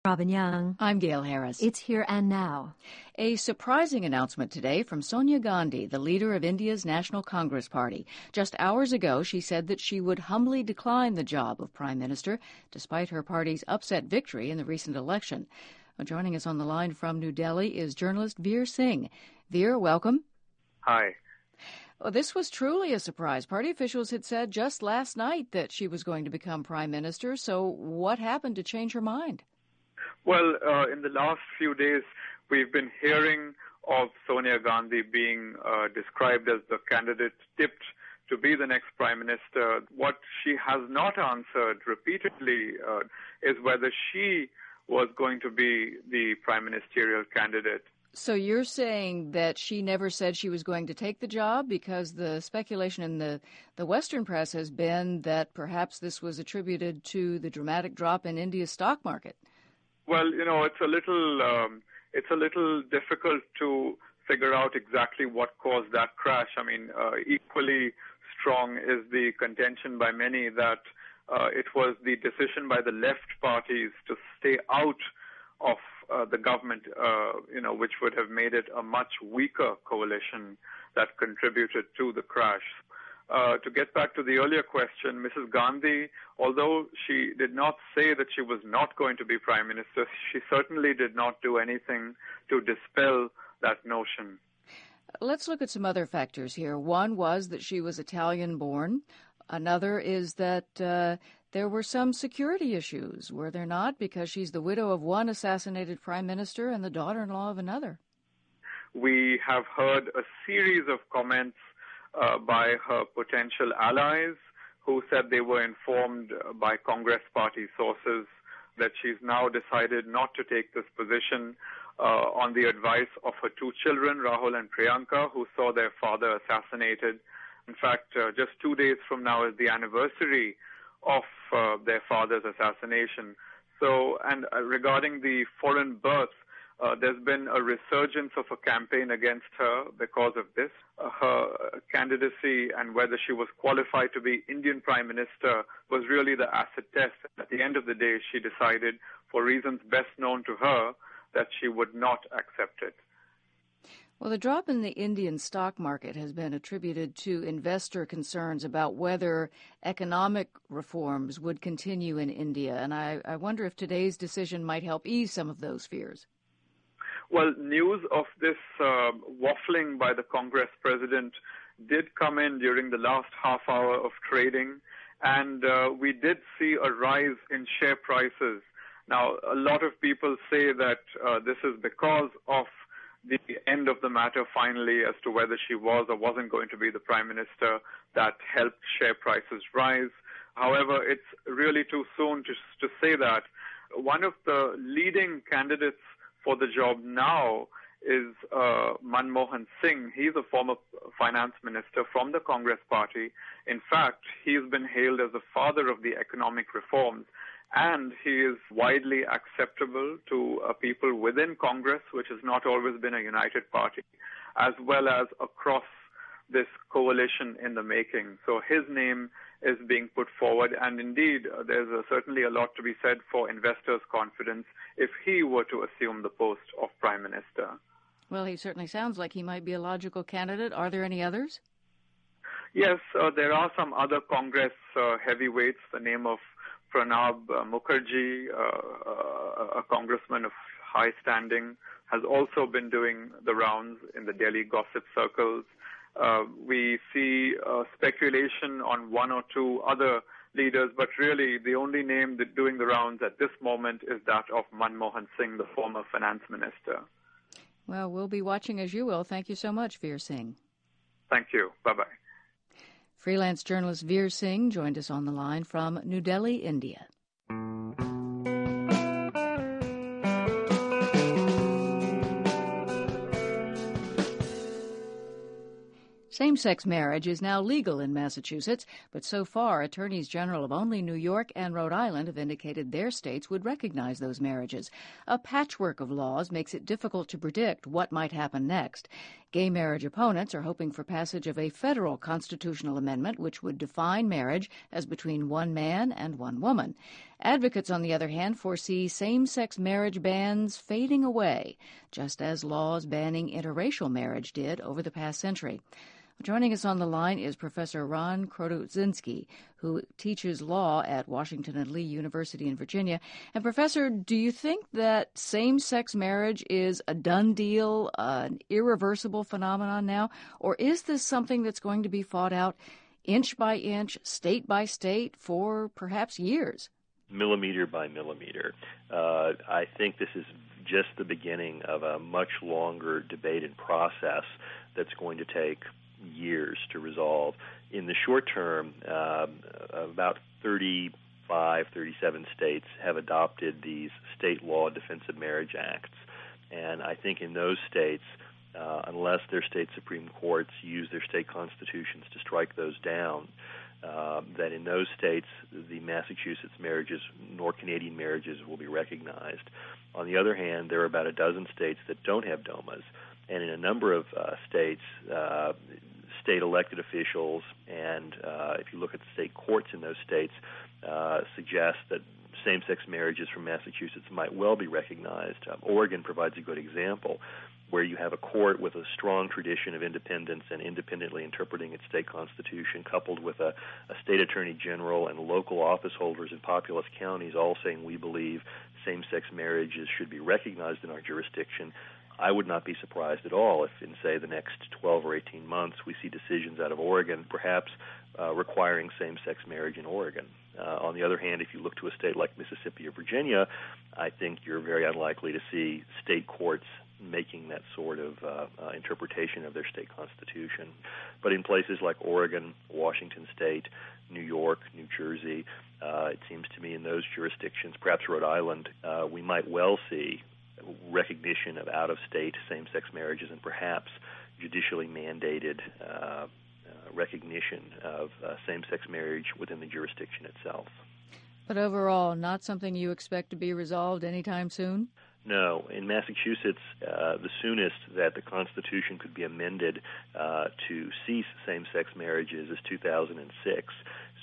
Robin Young. I'm Gail Harris. It's Here and Now. A surprising announcement today from Sonia Gandhi, the leader of India's National Congress Party. Just hours ago, she said that she would humbly decline the job of Prime Minister, despite her party's upset victory in the recent election. Joining us on the line from New Delhi is journalist Veer Singh. Veer, welcome. Hi. Well, this was truly a surprise. Party officials had said just last night that she was going to become Prime Minister, so what happened to change her mind? Well, in the last few days, we've been hearing of Sonia Gandhi being described as the candidate tipped to be the next Prime Minister. What she has not answered repeatedly is whether she was going to be the prime ministerial candidate. So you're saying that she never said she was going to take the job, because the speculation in the Western press has been that perhaps this was attributed to the dramatic drop in India's stock market. Well, it's a little difficult to figure out exactly what caused that crash. I mean, equally strong is the contention by many that it was the decision by the left parties to stay out of the government, which would have made it a much weaker coalition that contributed to the crash. To get back to the earlier question, Mrs. Gandhi, although she did not say that she was not going to be Prime Minister, she certainly did not do anything to dispel that notion. Let's look at some other factors here. One was that she was Italian-born. Another is that there were some security issues, were there not? Because she's the widow of one assassinated prime minister and the daughter-in-law of another. We have heard a series of comments by her potential allies who said they were informed by Congress party sources that she's now decided not to take this position on the advice of her two children, Rahul and Priyanka, who saw their father assassinated. In fact, just 2 days from now is the anniversary of their father's assassination. So, and regarding the foreign birth, there's been a resurgence of a campaign against her because of this. Her candidacy and whether she was qualified to be Indian Prime Minister was really the acid test. At the end of the day, she decided, for reasons best known to her, that she would not accept it. Well, the drop in the Indian stock market has been attributed to investor concerns about whether economic reforms would continue in India. And I wonder if today's decision might help ease some of those fears. Well, news of this waffling by the Congress president did come in during the last half hour of trading, and we did see a rise in share prices. Now, a lot of people say that this is because of the end of the matter finally as to whether she was or wasn't going to be the prime minister that helped share prices rise. However, it's really too soon to say that. One of the leading candidates for the job now is Manmohan Singh. He's a former finance minister from the Congress party. In fact, he's been hailed as the father of the economic reforms, and he is widely acceptable to people within Congress, which has not always been a united party, as well as across this coalition in the making. So his name is being put forward, and indeed there's certainly a lot to be said for investors' confidence if he were to assume the post of Prime Minister. Well, he certainly sounds like he might be a logical candidate. Are there any others? Yes, there are some other Congress heavyweights. The name of Pranab Mukherjee, a congressman of high standing, has also been doing the rounds in the Delhi gossip circles. We see speculation on one or two other leaders, but really the only name that doing the rounds at this moment is that of Manmohan Singh, the former finance minister. Well, we'll be watching as you will. Thank you so much, Veer Singh. Thank you. Bye-bye. Freelance journalist Veer Singh joined us on the line from New Delhi, India. Same-sex marriage is now legal in Massachusetts, but so far, attorneys general of only New York and Rhode Island have indicated their states would recognize those marriages. A patchwork of laws makes it difficult to predict what might happen next. Gay marriage opponents are hoping for passage of a federal constitutional amendment which would define marriage as between one man and one woman. Advocates, on the other hand, foresee same-sex marriage bans fading away, just as laws banning interracial marriage did over the past century. Joining us on the line is Professor Ron Krotoszynski, who teaches law at Washington and Lee University in Virginia. And Professor, do you think that same-sex marriage is a done deal, an irreversible phenomenon now, or is this something that's going to be fought out inch by inch, state by state, for perhaps years? Millimeter by millimeter. I think this is just the beginning of a much longer debate and process that's going to take years to resolve. In the short term, about 35, 37 states have adopted these state law defensive marriage acts. And I think in those states, unless their state Supreme Courts use their state constitutions to strike those down, that in those states the Massachusetts marriages nor Canadian marriages will be recognized. On the other hand, there are about a dozen states that don't have DOMAs. And in a number of states, state elected officials and if you look at the state courts in those states, suggest that same-sex marriages from Massachusetts might well be recognized. Oregon provides a good example where you have a court with a strong tradition of independence and independently interpreting its state constitution, coupled with a state attorney general and local office holders in populous counties all saying we believe same-sex marriages should be recognized in our jurisdiction. I would not be surprised at all if in, say, the next 12 or 18 months we see decisions out of Oregon perhaps requiring same-sex marriage in Oregon. On the other hand, if you look to a state like Mississippi or Virginia, I think you're very unlikely to see state courts making that sort of interpretation of their state constitution. But in places like Oregon, Washington State, New York, New Jersey, it seems to me in those jurisdictions, perhaps Rhode Island, we might well see recognition of out-of-state same-sex marriages and perhaps judicially mandated recognition of same-sex marriage within the jurisdiction itself. But overall, not something you expect to be resolved anytime soon? No. In Massachusetts, the soonest that the Constitution could be amended to cease same-sex marriages is 2006.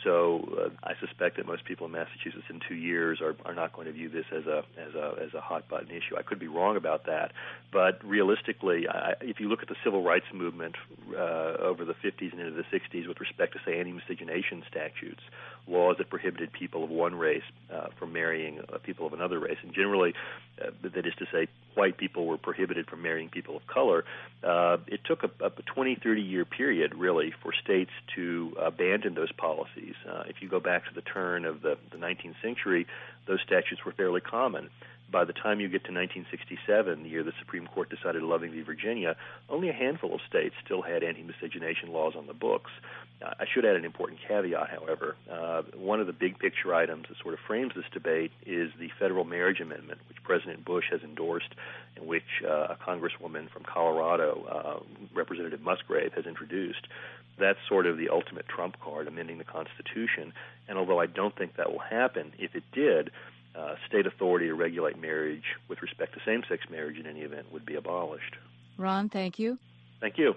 So I suspect that most people in Massachusetts in 2 years are not going to view this as a hot-button issue. I could be wrong about that, but realistically, if you look at the civil rights movement over the 50s and into the 60s with respect to, say, anti-miscegenation statutes, laws that prohibited people of one race from marrying people of another race, and generally, that is to say, white people were prohibited from marrying people of color, it took a 20, 30-year period, really, for states to abandon those policies. If you go back to the turn of the 19th century, those statutes were fairly common. By the time you get to 1967, the year the Supreme Court decided Loving v. Virginia, only a handful of states still had anti-miscegenation laws on the books. I should add an important caveat, however. One of the big picture items that sort of frames this debate is the federal marriage amendment, which President Bush has endorsed, in which a congresswoman from Colorado, Representative Musgrave, has introduced. That's sort of the ultimate trump card, amending the Constitution. And although I don't think that will happen, if it did, state authority to regulate marriage with respect to same-sex marriage in any event would be abolished. Ron, thank you. Thank you.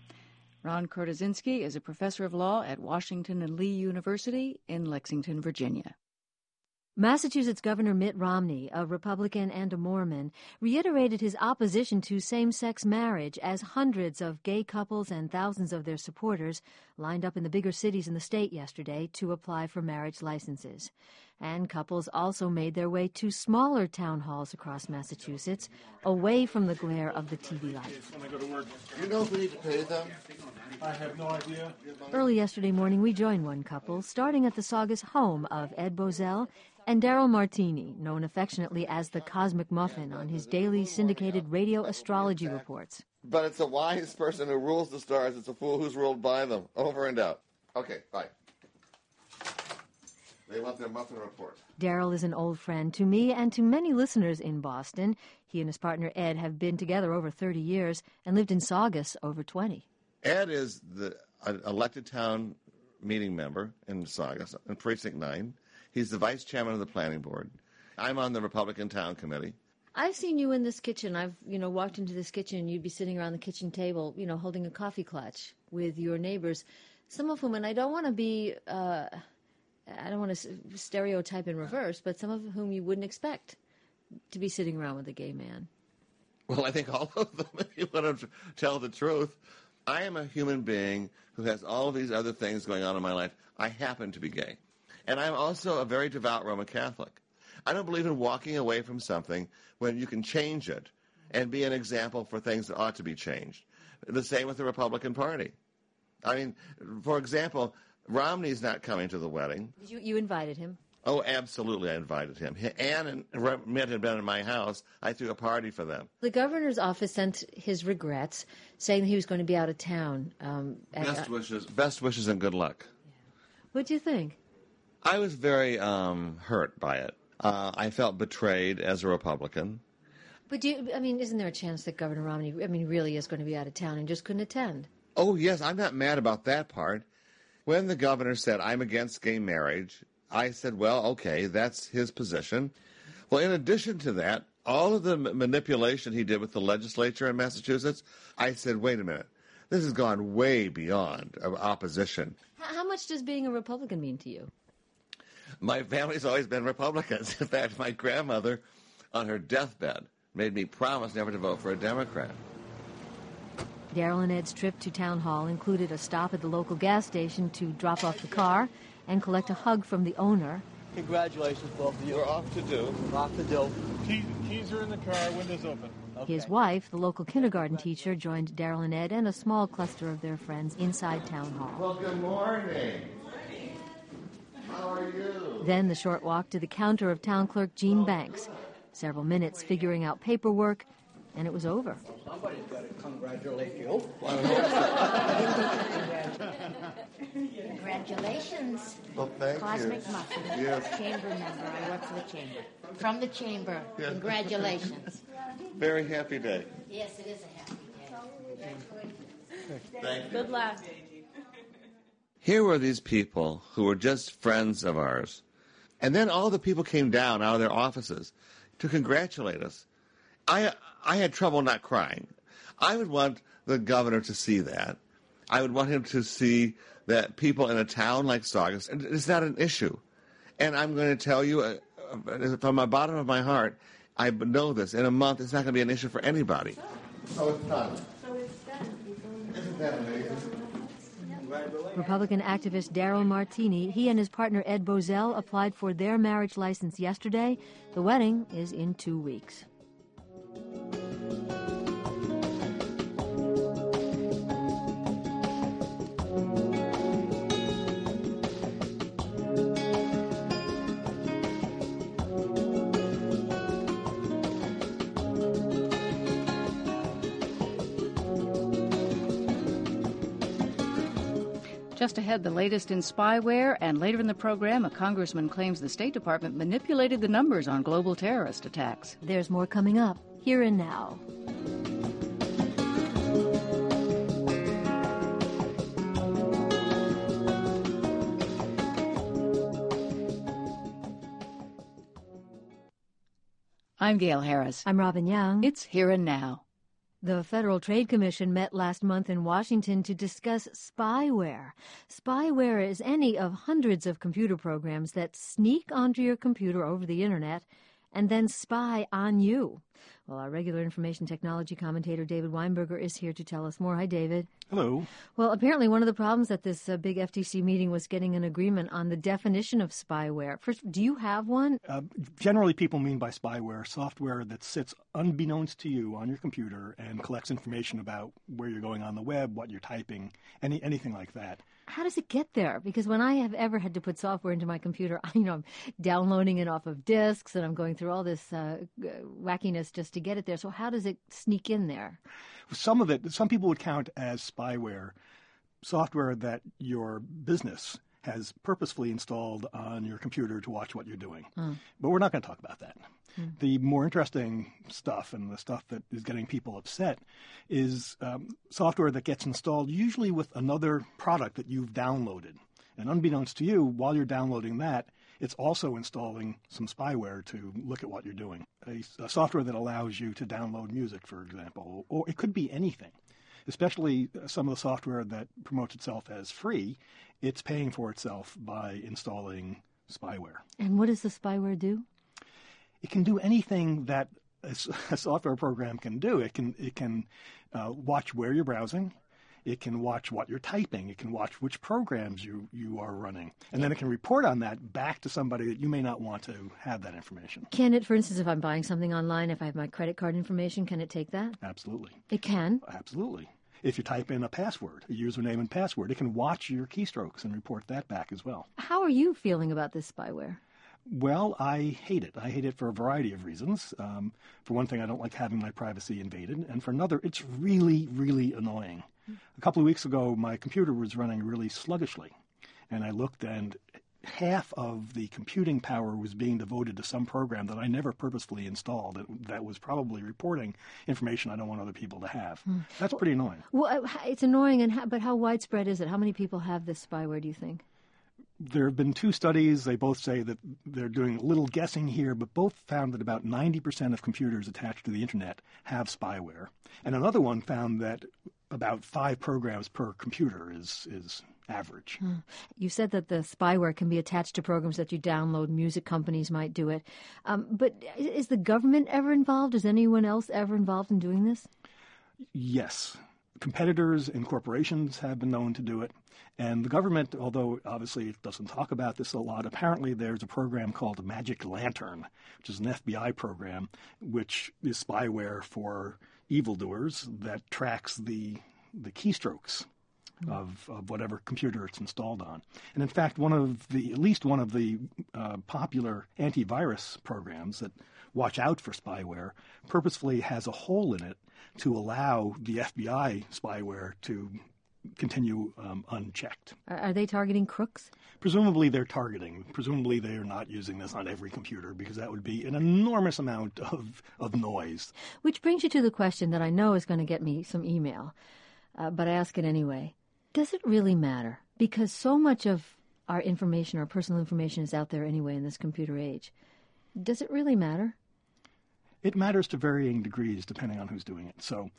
Ron Krotoszynski is a professor of law at Washington and Lee University in Lexington, Virginia. Massachusetts Governor Mitt Romney, a Republican and a Mormon, reiterated his opposition to same-sex marriage as hundreds of gay couples and thousands of their supporters lined up in the bigger cities in the state yesterday to apply for marriage licenses. And couples also made their way to smaller town halls across Massachusetts, away from the glare of the TV lights. Do you know if we need to pay them? I have no idea. Early yesterday morning, we joined one couple, starting at the Saugus home of Ed Bozell and Daryl Martini, known affectionately as the Cosmic Muffin on his daily syndicated radio astrology reports. But it's a wise person who rules the stars. It's a fool who's ruled by them. Over and out. Okay, bye. They want their muffin report. Daryl is an old friend to me and to many listeners in Boston. He and his partner Ed have been together over 30 years and lived in Saugus over 20. Ed is the elected town meeting member in Saugus, in Precinct 9. He's the vice chairman of the planning board. I'm on the Republican Town Committee. I've seen you in this kitchen. I've, walked into this kitchen and you'd be sitting around the kitchen table, holding a coffee clutch with your neighbors, some of whom, and I don't want to be I don't want to stereotype in reverse, but some of whom you wouldn't expect to be sitting around with a gay man. Well, I think all of them, if you want to tell the truth. I am a human being who has all of these other things going on in my life. I happen to be gay. And I'm also a very devout Roman Catholic. I don't believe in walking away from something when you can change it and be an example for things that ought to be changed. The same with the Republican Party. I mean, for example, Romney's not coming to the wedding. You invited him? Oh, absolutely, I invited him. Ann and Mitt had been in my house. I threw a party for them. The governor's office sent his regrets, saying that he was going to be out of town. Best wishes and good luck. Yeah. What do you think? I was very hurt by it. I felt betrayed as a Republican. But isn't there a chance that Governor Romney, really is going to be out of town and just couldn't attend? Oh, yes, I'm not mad about that part. When the governor said, I'm against gay marriage, I said, well, okay, that's his position. Well, in addition to that, all of the manipulation he did with the legislature in Massachusetts, I said, wait a minute, this has gone way beyond opposition. How much does being a Republican mean to you? My family's always been Republicans. In fact, my grandmother, on her deathbed, made me promise never to vote for a Democrat. Daryl and Ed's trip to Town Hall included a stop at the local gas station to drop off the car and collect a hug from the owner. Congratulations, both of you. We're off to do. Off to do. Keys are in the car, windows open. Okay. His wife, the local kindergarten teacher, joined Daryl and Ed and a small cluster of their friends inside Town Hall. Well, good morning. How are you? Then the short walk to the counter of Town Clerk Gene Banks. Several minutes figuring out paperwork, and it was over. Somebody's got to congratulate you. Congratulations. Well, thank Cosmic you. Muffin, Yes. chamber member. I work for the chamber. From the chamber, Yes. Congratulations. Very happy day. Yes, it is a happy day. Thank you. Good luck. Here were these people who were just friends of ours. And then all the people came down out of their offices to congratulate us. I had trouble not crying. I would want the governor to see that. I would want him to see that people in a town like Saugus, it's not an issue. And I'm going to tell you, from the bottom of my heart, I know this. In a month, it's not going to be an issue for anybody. So it's done. Isn't that amazing? Republican activist Daryl Martini, he and his partner Ed Bozell applied for their marriage license yesterday. The wedding is in 2 weeks. Just ahead, the latest in spyware, and later in the program, a congressman claims the State Department manipulated the numbers on global terrorist attacks. There's more coming up, here and now. I'm Gail Harris. I'm Robin Young. It's Here and Now. The Federal Trade Commission met last month in Washington to discuss spyware. Spyware is any of hundreds of computer programs that sneak onto your computer over the Internet and then spy on you. Well, our regular information technology commentator David Weinberger is here to tell us more. Hi, David. Hello. Well, apparently one of the problems at this big FTC meeting was getting an agreement on the definition of spyware. First, do you have one? Generally, people mean by spyware software that sits unbeknownst to you on your computer and collects information about where you're going on the web, what you're typing, anything like that. How does it get there? Because when I have ever had to put software into my computer, I'm downloading it off of disks and I'm going through all this wackiness just to get it there. So how does it sneak in there? Some of it, some people would count as spyware, software that your business has purposefully installed on your computer to watch what you're doing. But we're not going to talk about that. The more interesting stuff and the stuff that is getting people upset is software that gets installed usually with another product that you've downloaded. And unbeknownst to you, while you're downloading that, it's also installing some spyware to look at what you're doing. A software that allows you to download music, for example, or it could be anything. especially some of the software that promotes itself as free, it's paying for itself by installing spyware. And what does the spyware do? It can do anything that a software program can do. It can watch where you're browsing. It can watch what you're typing. It can watch which programs you are running. And then it can report on that back to somebody that you may not want to have that information. Can it, for instance, if I'm buying something online, if I have my credit card information, can it take that? Absolutely. It can? Absolutely. If you type in a password, a username and password, it can watch your keystrokes and report that back as well. How are you feeling about this spyware? Well, I hate it. I hate it for a variety of reasons. For one thing, I don't like having my privacy invaded. And for another, it's really, really annoying. A couple of weeks ago, my computer was running really sluggishly. And I looked, and half of the computing power was being devoted to some program that I never purposefully installed that was probably reporting information I don't want other people to have. That's pretty annoying. Well, it's annoying, but how widespread is it? How many people have this spyware, do you think? There have been two studies. They both say that they're doing a little guessing here, but both found that about 90% of computers attached to the Internet have spyware. And another one found that about 5 programs per computer is average. You said that the spyware can be attached to programs that you download. Music companies might do it. But is the government ever involved? Is anyone else ever involved in doing this? Yes. Competitors and corporations have been known to do it. And the government, although obviously it doesn't talk about this a lot, apparently there's a program called Magic Lantern, which is an FBI program, which is spyware for evildoers that tracks the keystrokes of whatever computer it's installed on. And in fact, at least one of the popular antivirus programs that watch out for spyware purposefully has a hole in it to allow the FBI spyware to continue unchecked. Are they targeting crooks? Presumably they're targeting. Presumably they are not using this on every computer because that would be an enormous amount of noise. Which brings you to the question that I know is going to get me some email, but I ask it anyway. Does it really matter? Because so much of our information, our personal information, is out there anyway in this computer age. Does it really matter? It matters to varying degrees depending on who's doing it. So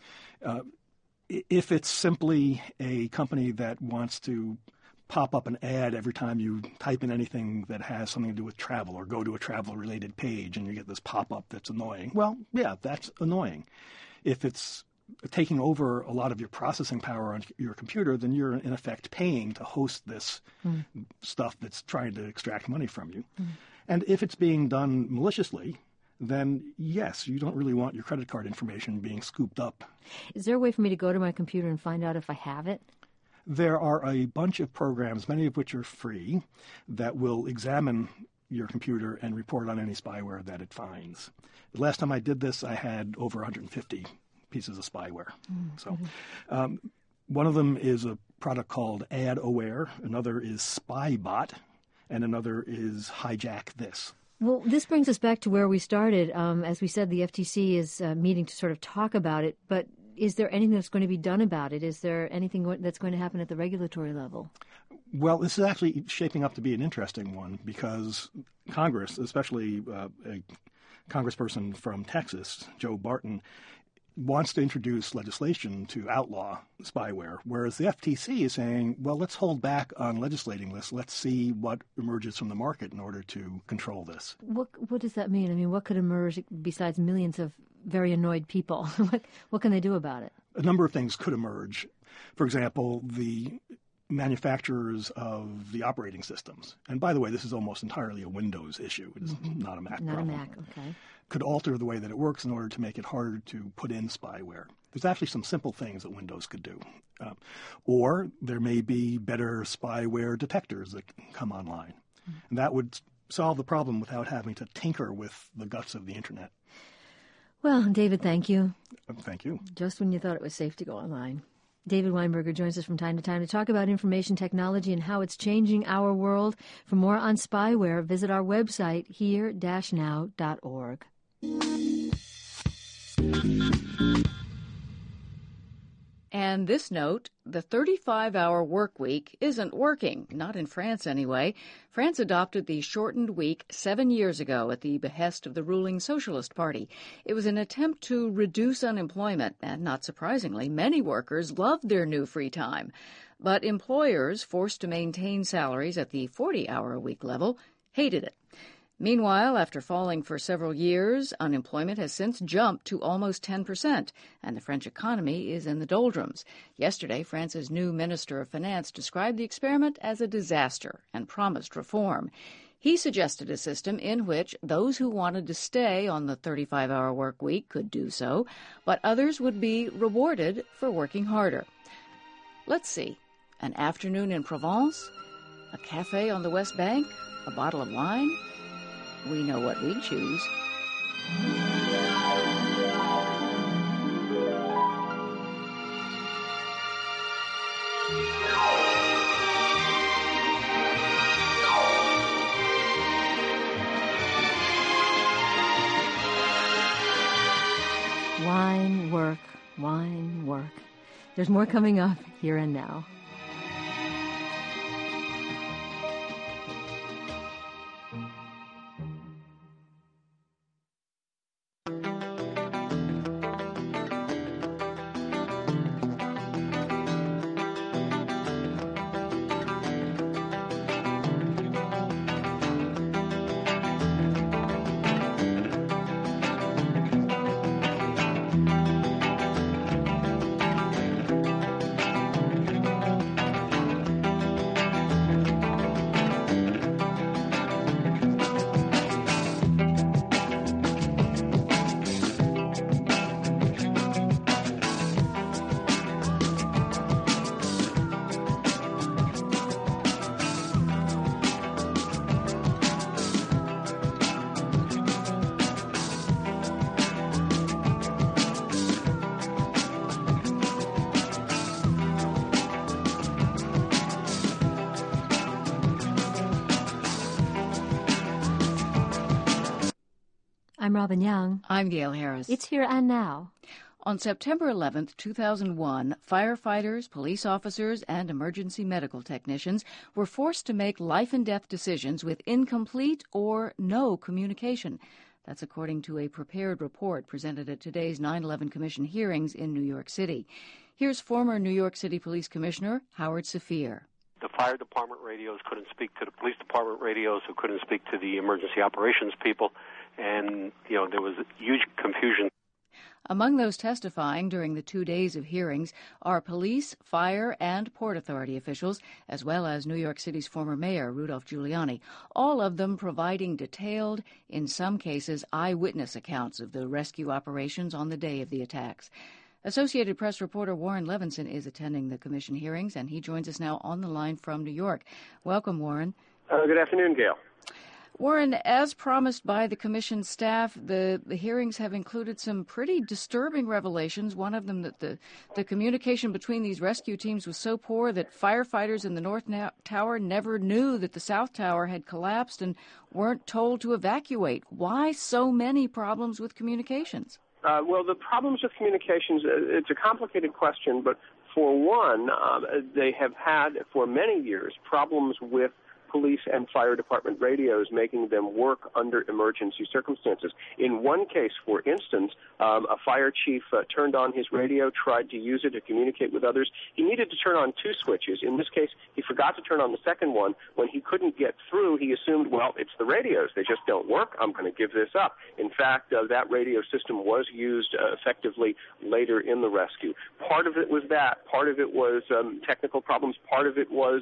if it's simply a company that wants to pop up an ad every time you type in anything that has something to do with travel or go to a travel-related page and you get this pop-up that's annoying, well, yeah, that's annoying. If it's taking over a lot of your processing power on your computer, then you're in effect paying to host this stuff that's trying to extract money from you. And if it's being done maliciously, then yes, you don't really want your credit card information being scooped up. Is there a way for me to go to my computer and find out if I have it? There are a bunch of programs, many of which are free, that will examine your computer and report on any spyware that it finds. The last time I did this, I had over 150 pieces of spyware. One of them is a product called AdAware, another is Spybot, and another is Hijack This. Well, this brings us back to where we started. As we said, the FTC is meeting to sort of talk about it, but is there anything that's going to be done about it? Is there anything that's going to happen at the regulatory level? Well, this is actually shaping up to be an interesting one because Congress, especially a congressperson from Texas, Joe Barton, wants to introduce legislation to outlaw spyware, whereas the FTC is saying, well, let's hold back on legislating this. Let's see what emerges from the market in order to control this. What does that mean? I mean, what could emerge besides millions of very annoyed people? What can they do about it? A number of things could emerge. For example, the manufacturers of the operating systems, and by the way, this is almost entirely a Windows issue. It's not a Mac problem. Not a Mac, okay. Could alter the way that it works in order to make it harder to put in spyware. There's actually some simple things that Windows could do. Or there may be better spyware detectors that come online. And that would solve the problem without having to tinker with the guts of the Internet. Well, David, thank you. Thank you. Just when you thought it was safe to go online. David Weinberger joins us from time to time to talk about information technology and how it's changing our world. For more on spyware, visit our website, here-now.org. And And this note, the 35-hour work week isn't working, not in France anyway. France adopted the shortened week 7 years ago at the behest of the ruling Socialist Party. It was an attempt to reduce unemployment, and not surprisingly, many workers loved their new free time. But employers forced to maintain salaries at the 40-hour-a-week level hated it. Meanwhile, after falling for several years, unemployment has since jumped to almost 10%, and the French economy is in the doldrums. Yesterday, France's new Minister of Finance described the experiment as a disaster and promised reform. He suggested a system in which those who wanted to stay on the 35-hour work week could do so, but others would be rewarded for working harder. Let's see. An afternoon in Provence? A cafe on the West Bank? A bottle of wine? We know what we'd choose. Wine, work, wine, work. There's more coming up here and now. I'm Robin Young. I'm Gail Harris. It's Here and Now. On September 11, 2001, firefighters, police officers, and emergency medical technicians were forced to make life-and-death decisions with incomplete or no communication. That's according to a prepared report presented at today's 9/11 Commission hearings in New York City. Here's former New York City Police Commissioner Howard Safir. The fire department radios couldn't speak to the police department radios, who couldn't speak to the emergency operations people, and, there was huge confusion. Among those testifying during the 2 days of hearings are police, fire, and Port Authority officials, as well as New York City's former mayor, Rudolph Giuliani, all of them providing detailed, in some cases, eyewitness accounts of the rescue operations on the day of the attacks. Associated Press reporter Warren Levinson is attending the commission hearings, and he joins us now on the line from New York. Welcome, Warren. Good afternoon, Gail. Warren, as promised by the commission staff, the hearings have included some pretty disturbing revelations. One of them that the communication between these rescue teams was so poor that firefighters in the North Tower never knew that the South Tower had collapsed and weren't told to evacuate. Why so many problems with communications? Well, the problems with communications, it's a complicated question, but for one, they have had for many years problems with police and fire department radios, making them work under emergency circumstances. In one case, for instance, a fire chief turned on his radio, tried to use it to communicate with others. He needed to turn on two switches. In this case, he forgot to turn on the second one. When he couldn't get through, he assumed, well, it's the radios. They just don't work. I'm going to give this up. In fact, that radio system was used effectively later in the rescue. Part of it was that. Part of it was technical problems. Part of it was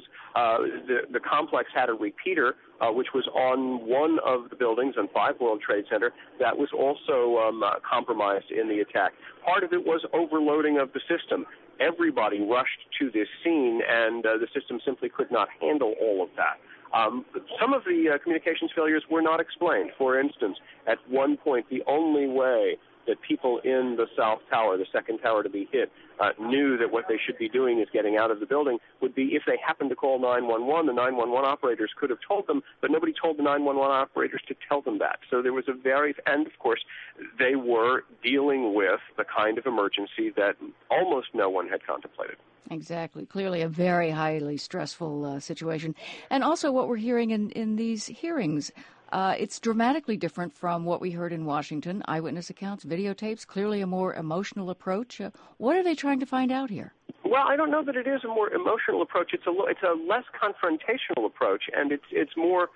the complex had a repeater, which was on one of the buildings on 5 World Trade Center, that was also compromised in the attack. Part of it was overloading of the system. Everybody rushed to this scene, and the system simply could not handle all of that. Some of the communications failures were not explained. For instance, at one point, the only way that people in the South Tower, the second tower to be hit, knew that what they should be doing is getting out of the building, would be if they happened to call 911, the 911 operators could have told them, but nobody told the 911 operators to tell them that. So there was and of course, they were dealing with the kind of emergency that almost no one had contemplated. Exactly. Clearly a very highly stressful situation. And also what we're hearing in these hearings, it's dramatically different from what we heard in Washington. Eyewitness accounts, videotapes, clearly a more emotional approach. What are they trying to find out here? Well, I don't know that it is a more emotional approach. It's a less confrontational approach, and it's more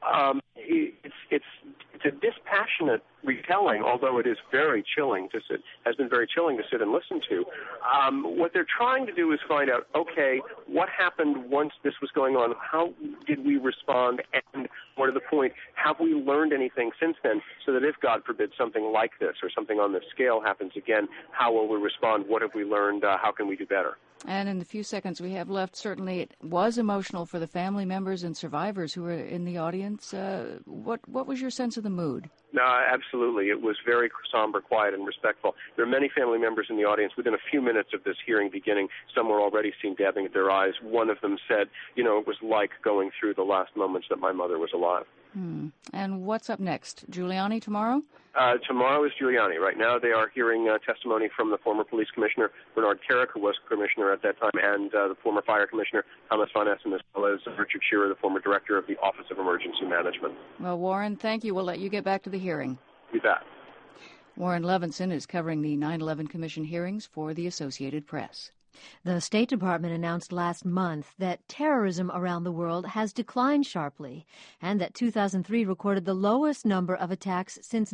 it's a dispassionate retelling, although it is very chilling to sit, has been very chilling to sit and listen to. What they're trying to do is find out, okay, what happened once this was going on? How did we respond? And more to the point, have we learned anything since then, so that if, God forbid, something like this or something on this scale happens again, how will we respond? What have we learned? How can we do better? And in the few seconds we have left, certainly it was emotional for the family members and survivors who were in the audience. What was your sense of the mood? Absolutely. It was very somber, quiet, and respectful. There are many family members in the audience. Within a few minutes of this hearing beginning, some were already seen dabbing at their eyes. One of them said, it was like going through the last moments that my mother was alive. And what's up next? Giuliani tomorrow? Tomorrow is Giuliani. Right now they are hearing testimony from the former police commissioner, Bernard Kerik, who was commissioner at that time, and the former fire commissioner, Thomas von Essen, as well as Richard Shearer, the former director of the Office of Emergency Management. Well, Warren, thank you. We'll let you get back to the hearing. You bet. Warren Levinson is covering the 9/11 Commission hearings for the Associated Press. The State Department announced last month that terrorism around the world has declined sharply and that 2003 recorded the lowest number of attacks since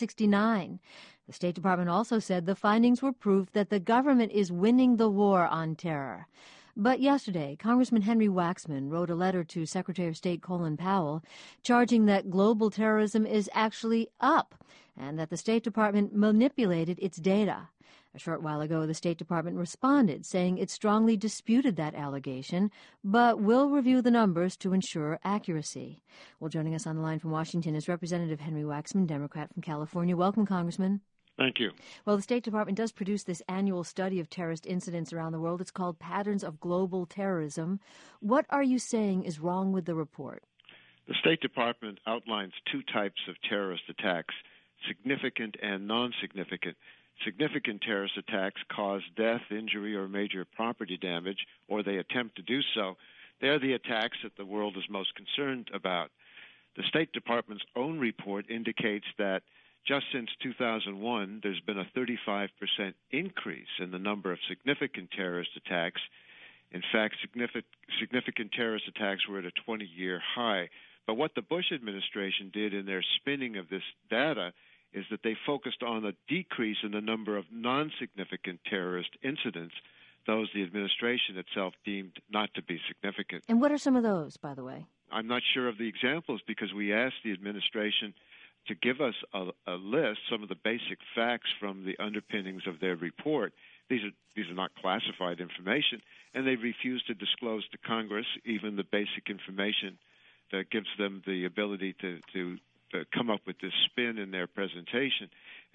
1969. The State Department also said the findings were proof that the government is winning the war on terror. But yesterday, Congressman Henry Waxman wrote a letter to Secretary of State Colin Powell charging that global terrorism is actually up and that the State Department manipulated its data. A short while ago, the State Department responded, saying it strongly disputed that allegation, but will review the numbers to ensure accuracy. Well, joining us on the line from Washington is Representative Henry Waxman, Democrat from California. Welcome, Congressman. Thank you. Well, the State Department does produce this annual study of terrorist incidents around the world. It's called Patterns of Global Terrorism. What are you saying is wrong with the report? The State Department outlines two types of terrorist attacks, significant and non-significant. Significant terrorist attacks cause death, injury, or major property damage, or they attempt to do so. They're the attacks that the world is most concerned about. The State Department's own report indicates that just since 2001, there's been a 35% increase in the number of significant terrorist attacks. In fact, significant terrorist attacks were at a 20-year high. But what the Bush administration did in their spinning of this data is that they focused on a decrease in the number of non-significant terrorist incidents, those the administration itself deemed not to be significant. And what are some of those, by the way? I'm not sure of the examples because we asked the administration to give us a list, some of the basic facts from the underpinnings of their report. These are not classified information, and they refused to disclose to Congress even the basic information that gives them the ability to come up with this spin in their presentation.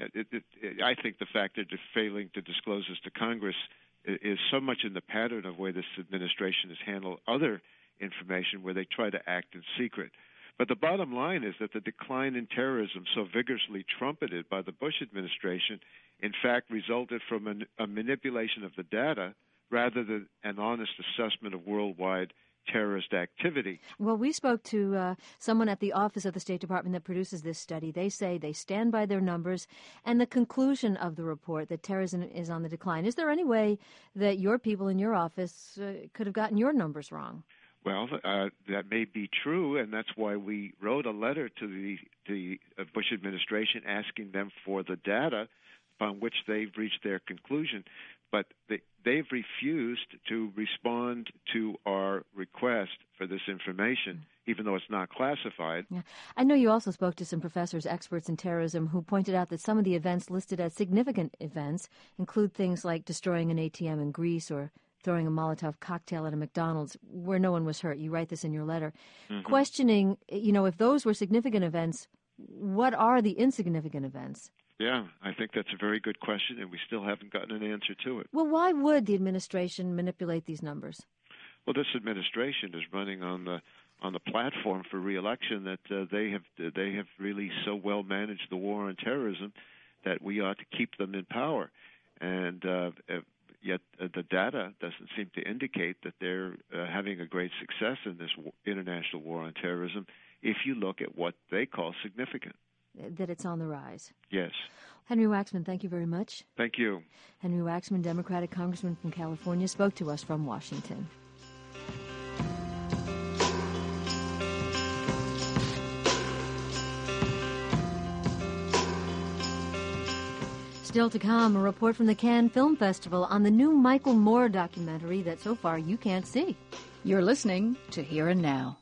I think the fact that they're failing to disclose this to Congress is so much in the pattern of where this administration has handled other information where they try to act in secret. But the bottom line is that the decline in terrorism so vigorously trumpeted by the Bush administration, in fact, resulted from a manipulation of the data rather than an honest assessment of worldwide terrorist activity. Well, we spoke to someone at the Office of the State Department that produces this study. They say they stand by their numbers and the conclusion of the report that terrorism is on the decline. Is there any way that your people in your office could have gotten your numbers wrong? Well, that may be true, and that's why we wrote a letter to the Bush administration asking them for the data upon which they've reached their conclusion. But they've refused to respond to our request for this information, even though it's not classified. Yeah. I know you also spoke to some professors, experts in terrorism, who pointed out that some of the events listed as significant events include things like destroying an ATM in Greece or throwing a Molotov cocktail at a McDonald's where no one was hurt. You write this in your letter. Mm-hmm. Questioning, if those were significant events, what are the insignificant events? Yeah, I think that's a very good question, and we still haven't gotten an answer to it. Well, why would the administration manipulate these numbers? Well, this administration is running on the platform for re-election that they have really so well managed the war on terrorism that we ought to keep them in power, and yet the data doesn't seem to indicate that they're having a great success in this international war on terrorism. If you look at what they call significant. That it's on the rise. Yes. Henry Waxman, thank you very much. Thank you. Henry Waxman, Democratic Congressman from California, spoke to us from Washington. Still to come, a report from the Cannes Film Festival on the new Michael Moore documentary that so far you can't see. You're listening to Here and Now.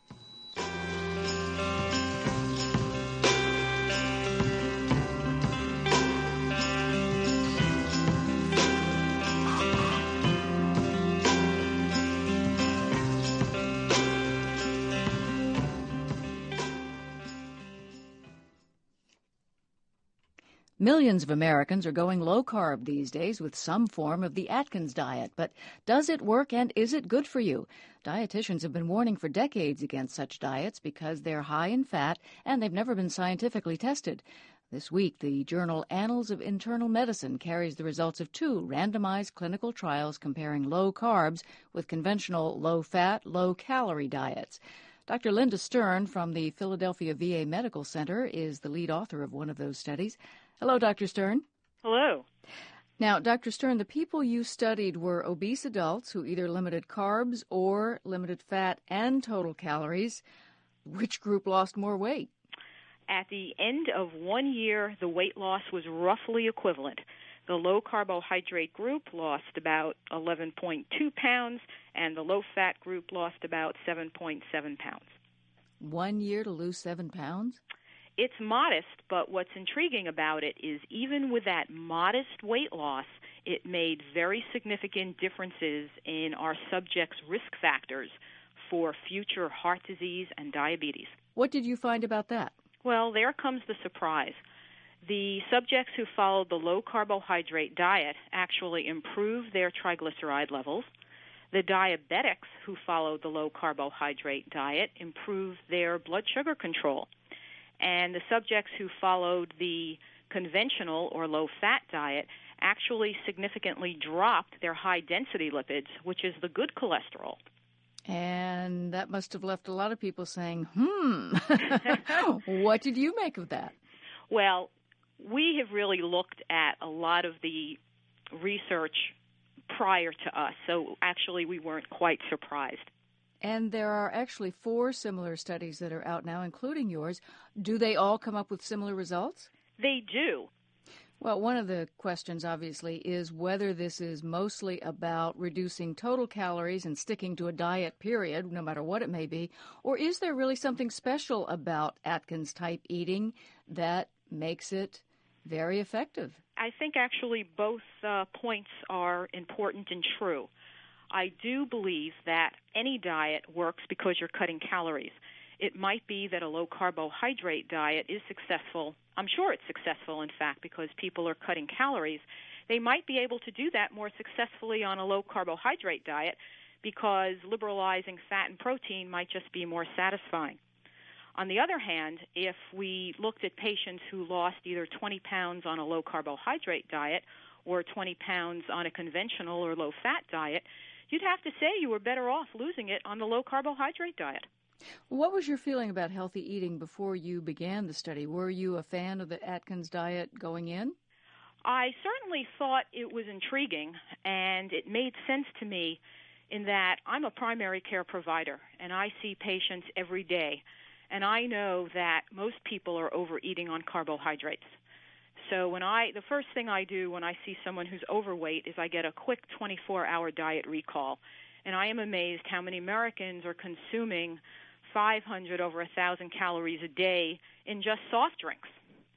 Millions of Americans are going low-carb these days with some form of the Atkins diet. But does it work, and is it good for you? Dietitians have been warning for decades against such diets because they're high in fat and they've never been scientifically tested. This week, the journal Annals of Internal Medicine carries the results of 2 randomized clinical trials comparing low carbs with conventional low-fat, low-calorie diets. Dr. Linda Stern from the Philadelphia VA Medical Center is the lead author of one of those studies. Hello, Dr. Stern. Hello. Now, Dr. Stern, the people you studied were obese adults who either limited carbs or limited fat and total calories. Which group lost more weight? At the end of 1 year, the weight loss was roughly equivalent. The low-carbohydrate group lost about 11.2 pounds, and the low-fat group lost about 7.7 pounds. 1 year to lose 7 pounds? It's modest, but what's intriguing about it is even with that modest weight loss, it made very significant differences in our subjects' risk factors for future heart disease and diabetes. What did you find about that? Well, there comes the surprise. The subjects who followed the low-carbohydrate diet actually improved their triglyceride levels. The diabetics who followed the low-carbohydrate diet improved their blood sugar control. And the subjects who followed the conventional or low-fat diet actually significantly dropped their high-density lipids, which is the good cholesterol. And that must have left a lot of people saying, What did you make of that? Well, we have really looked at a lot of the research prior to us, so actually we weren't quite surprised. And there are actually 4 similar studies that are out now, including yours. Do they all come up with similar results? They do. Well, one of the questions, obviously, is whether this is mostly about reducing total calories and sticking to a diet, period, no matter what it may be, or is there really something special about Atkins-type eating that makes it very effective? I think actually both points are important and true. I do believe that any diet works because you're cutting calories. It might be that a low-carbohydrate diet is successful. I'm sure it's successful, in fact, because people are cutting calories. They might be able to do that more successfully on a low-carbohydrate diet because liberalizing fat and protein might just be more satisfying. On the other hand, if we looked at patients who lost either 20 pounds on a low-carbohydrate diet or 20 pounds on a conventional or low-fat diet, you'd have to say you were better off losing it on the low-carbohydrate diet. What was your feeling about healthy eating before you began the study? Were you a fan of the Atkins diet going in? I certainly thought it was intriguing, and it made sense to me in that I'm a primary care provider, and I see patients every day, and I know that most people are overeating on carbohydrates. So the first thing I do when I see someone who's overweight is I get a quick 24-hour diet recall. And I am amazed how many Americans are consuming 500 over 1,000 calories a day in just soft drinks.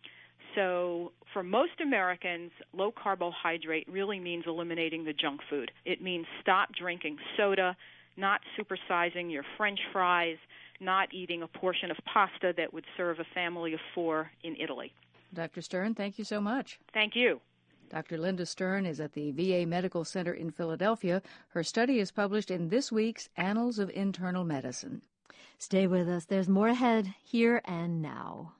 So for most Americans, low carbohydrate really means eliminating the junk food. It means stop drinking soda, not supersizing your French fries, not eating a portion of pasta that would serve a family of 4 in Italy. Dr. Stern, thank you so much. Thank you. Dr. Linda Stern is at the VA Medical Center in Philadelphia. Her study is published in this week's Annals of Internal Medicine. Stay with us. There's more ahead, here and now.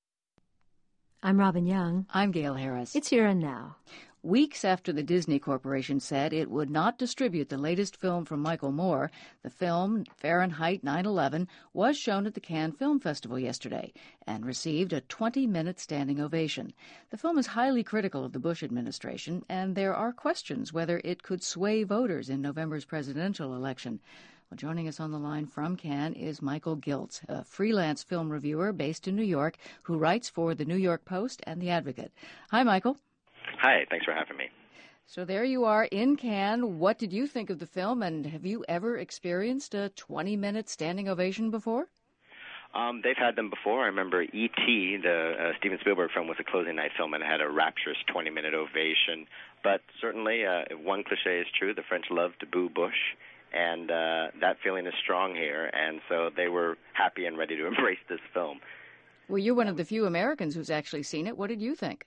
I'm Robin Young. I'm Gail Harris. It's Here and Now. Weeks after the Disney Corporation said it would not distribute the latest film from Michael Moore, the film Fahrenheit 9/11 was shown at the Cannes Film Festival yesterday and received a 20-minute standing ovation. The film is highly critical of the Bush administration, and there are questions whether it could sway voters in November's presidential election. Well, joining us on the line from Cannes is Michael Giltz, a freelance film reviewer based in New York who writes for the New York Post and The Advocate. Hi, Michael. Hi, thanks for having me. So there you are in Cannes. What did you think of the film, and have you ever experienced a 20-minute standing ovation before? They've had them before. I remember E.T., the Steven Spielberg film, was a closing night film and had a rapturous 20-minute ovation. But certainly, one cliche is true, the French love to boo Bush, and that feeling is strong here, and so they were happy and ready to embrace this film. Well, you're one of the few Americans who's actually seen it. What did you think?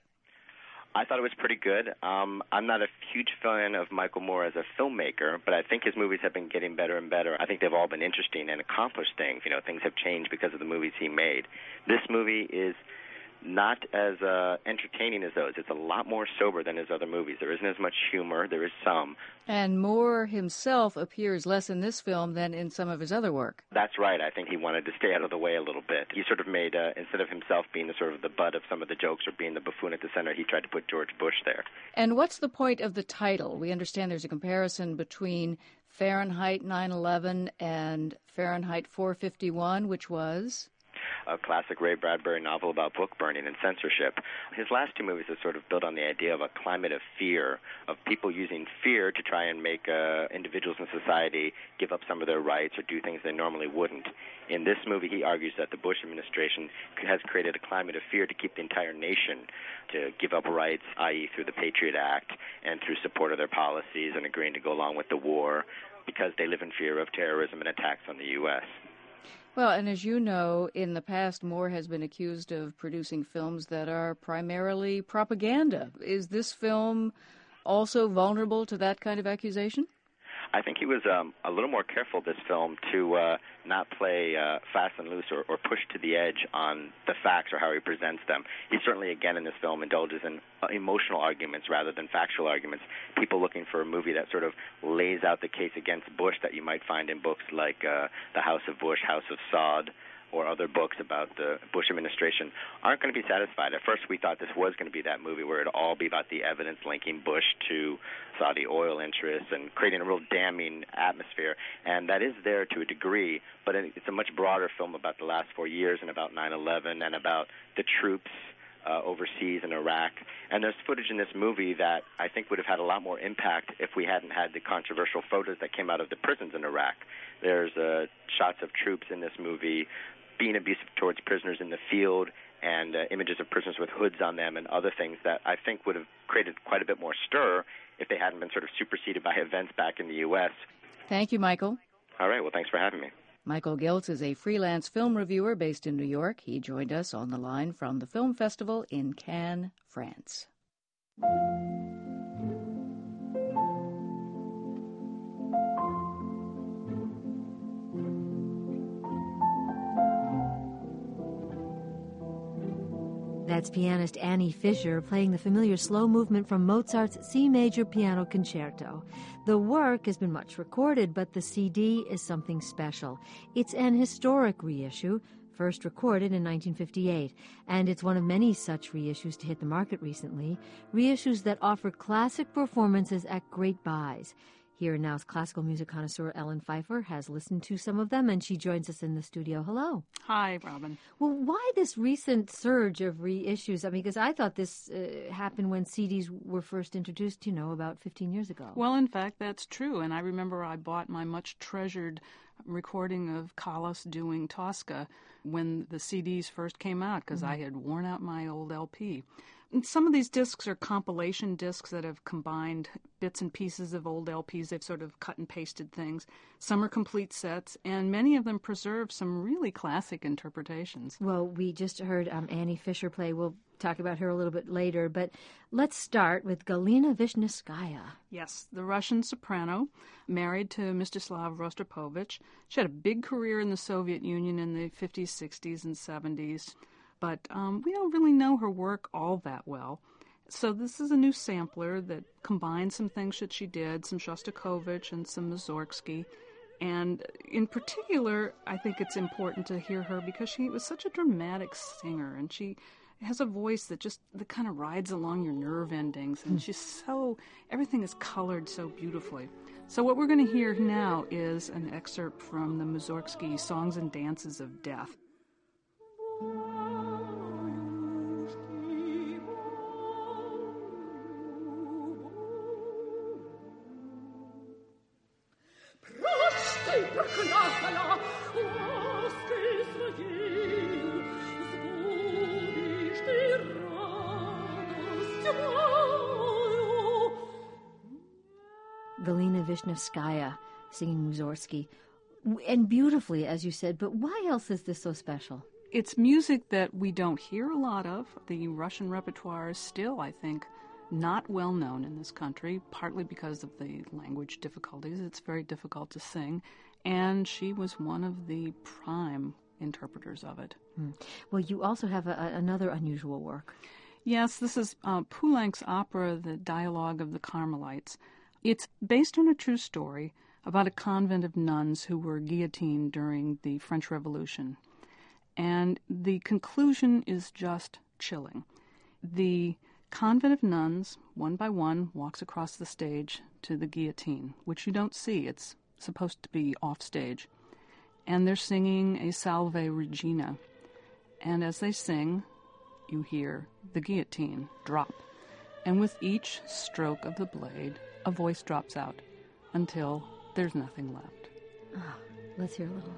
I thought it was pretty good. I'm not a huge fan of Michael Moore as a filmmaker, but I think his movies have been getting better and better. I think they've all been interesting and accomplished things. You know, things have changed because of the movies he made. This movie is not as entertaining as those. It's a lot more sober than his other movies. There isn't as much humor. There is some. And Moore himself appears less in this film than in some of his other work. That's right. I think he wanted to stay out of the way a little bit. He sort of made, instead of himself being the sort of the butt of some of the jokes or being the buffoon at the center, he tried to put George Bush there. And what's the point of the title? We understand there's a comparison between Fahrenheit 9/11 and Fahrenheit 451, which was a classic Ray Bradbury novel about book burning and censorship. His last two movies have sort of built on the idea of a climate of fear, of people using fear to try and make individuals in society give up some of their rights or do things they normally wouldn't. In this movie, he argues that the Bush administration has created a climate of fear to keep the entire nation to give up rights, i.e. through the Patriot Act and through support of their policies and agreeing to go along with the war because they live in fear of terrorism and attacks on the U.S. Well, and as you know, in the past, Moore has been accused of producing films that are primarily propaganda. Is this film also vulnerable to that kind of accusation? I think he was a little more careful, this film, to not play fast and loose or push to the edge on the facts or how he presents them. He certainly, again, in this film, indulges in emotional arguments rather than factual arguments. People looking for a movie that sort of lays out the case against Bush that you might find in books like The House of Bush, House of Saud, or other books about the Bush administration aren't going to be satisfied. At first we thought this was going to be that movie where it would all be about the evidence linking Bush to Saudi oil interests and creating a real damning atmosphere, and that is there to a degree, but it's a much broader film about the last 4 years and about 9/11 and about the troops overseas in Iraq. And there's footage in this movie that I think would have had a lot more impact if we hadn't had the controversial photos that came out of the prisons in Iraq. There's shots of troops in this movie being abusive towards prisoners in the field and images of prisoners with hoods on them and other things that I think would have created quite a bit more stir if they hadn't been sort of superseded by events back in the U.S. Thank you, Michael. All right. Well, thanks for having me. Michael Giltz is a freelance film reviewer based in New York. He joined us on the line from the film festival in Cannes, France. That's pianist Annie Fisher playing the familiar slow movement from Mozart's C major piano concerto. The work has been much recorded, but the CD is something special. It's an historic reissue, first recorded in 1958, and it's one of many such reissues to hit the market recently, reissues that offer classic performances at great buys. Here Now's classical music connoisseur Ellen Pfeiffer has listened to some of them, and she joins us in the studio. Hello. Hi, Robin. Well, why this recent surge of reissues? I mean, because I thought this happened when CDs were first introduced, about 15 years ago. Well, in fact, that's true. And I remember I bought my much treasured recording of Callas doing Tosca when the CDs first came out, because I had worn out my old LP. And some of these discs are compilation discs that have combined bits and pieces of old LPs. They've sort of cut and pasted things. Some are complete sets, and many of them preserve some really classic interpretations. Well, we just heard Annie Fisher play. We'll talk about her a little bit later, but let's start with Galina Vishnevskaya. Yes, the Russian soprano, married to Mstislav Rostropovich. She had a big career in the Soviet Union in the 50s, 60s, and 70s. But we don't really know her work all that well. So this is a new sampler that combines some things that she did, some Shostakovich and some Mussorgsky. And in particular, I think it's important to hear her because she was such a dramatic singer, and she has a voice that kind of rides along your nerve endings, and everything is colored so beautifully. So what we're going to hear now is an excerpt from the Mussorgsky Songs and Dances of Death. Galina Vishnevskaya singing Mussorgsky, and beautifully, as you said, but why else is this so special? It's music that we don't hear a lot of. The Russian repertoire is still, I think, not well known in this country, partly because of the language difficulties. It's very difficult to sing, and she was one of the prime interpreters of it. Well, you also have another unusual work. Yes, this is Poulenc's opera, The Dialogue of the Carmelites. It's based on a true story about a convent of nuns who were guillotined during the French Revolution. And the conclusion is just chilling. The convent of nuns, one by one, walks across the stage to the guillotine, which you don't see. It's supposed to be off stage. And they're singing a Salve Regina. And as they sing, you hear the guillotine drop. And with each stroke of the blade, a voice drops out until there's nothing left. Let's hear a little.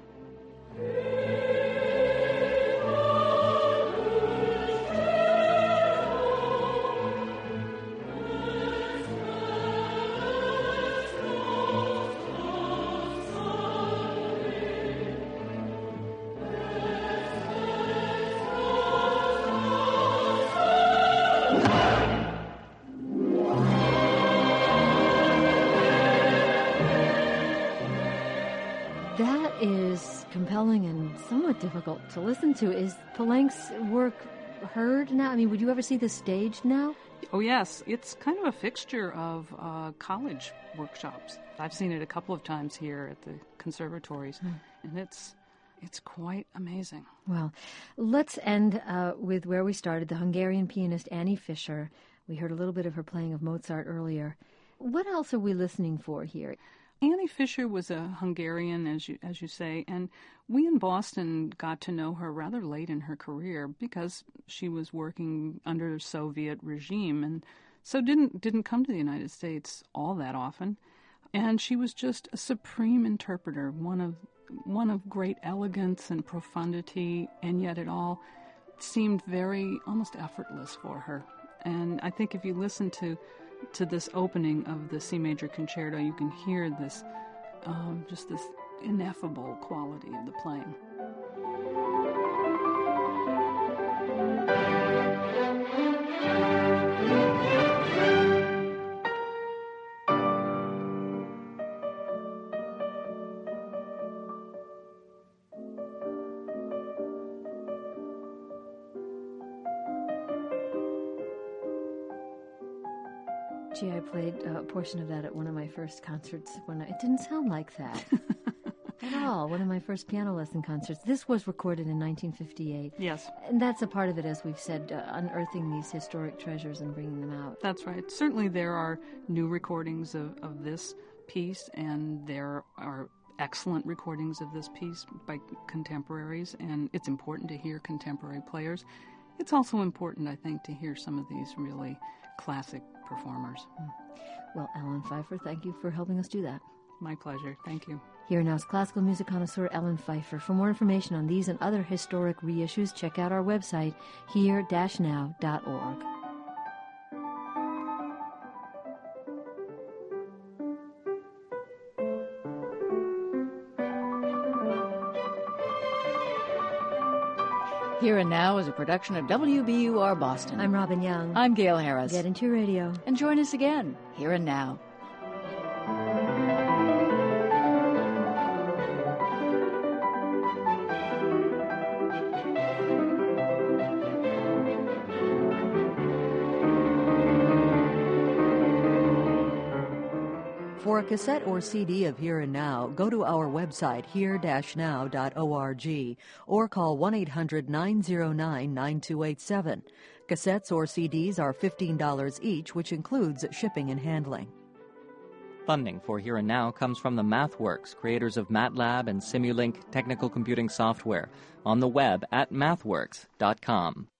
That is compelling and somewhat difficult to listen to. Is Poulenc's work heard now? I mean, would you ever see this staged now? Oh, yes. It's kind of a fixture of college workshops. I've seen it a couple of times here at the conservatories, and it's quite amazing. Well, let's end with where we started, the Hungarian pianist Annie Fisher. We heard a little bit of her playing of Mozart earlier. What else are we listening for here? Annie Fisher was a Hungarian, as you say, and we in Boston got to know her rather late in her career because she was working under a Soviet regime, and so didn't come to the United States all that often. And she was just a supreme interpreter, one of great elegance and profundity, and yet it all seemed very almost effortless for her. And I think if you listen to this opening of the C major concerto, you can hear this, just this ineffable quality of the playing. Gee, I played a portion of that at one of my first concerts. It didn't sound like that at all. One of my first piano lesson concerts. This was recorded in 1958. Yes. And that's a part of it, as we've said, unearthing these historic treasures and bringing them out. That's right. Certainly there are new recordings of this piece, and there are excellent recordings of this piece by contemporaries, and it's important to hear contemporary players. It's also important, I think, to hear some of these really classic performers. Well, Ellen Pfeiffer, thank you for helping us do that. My pleasure. Thank you. Here now is classical music connoisseur Ellen Pfeiffer. For more information on these and other historic reissues, check out our website, here-now.org. Here and Now is a production of WBUR Boston. I'm Robin Young. I'm Gail Harris. Get into your radio. And join us again, Here and Now. For a cassette or CD of Here and Now, go to our website, here-now.org, or call 1-800-909-9287. Cassettes or CDs are $15 each, which includes shipping and handling. Funding for Here and Now comes from the MathWorks, creators of MATLAB and Simulink technical computing software, on the web at mathworks.com.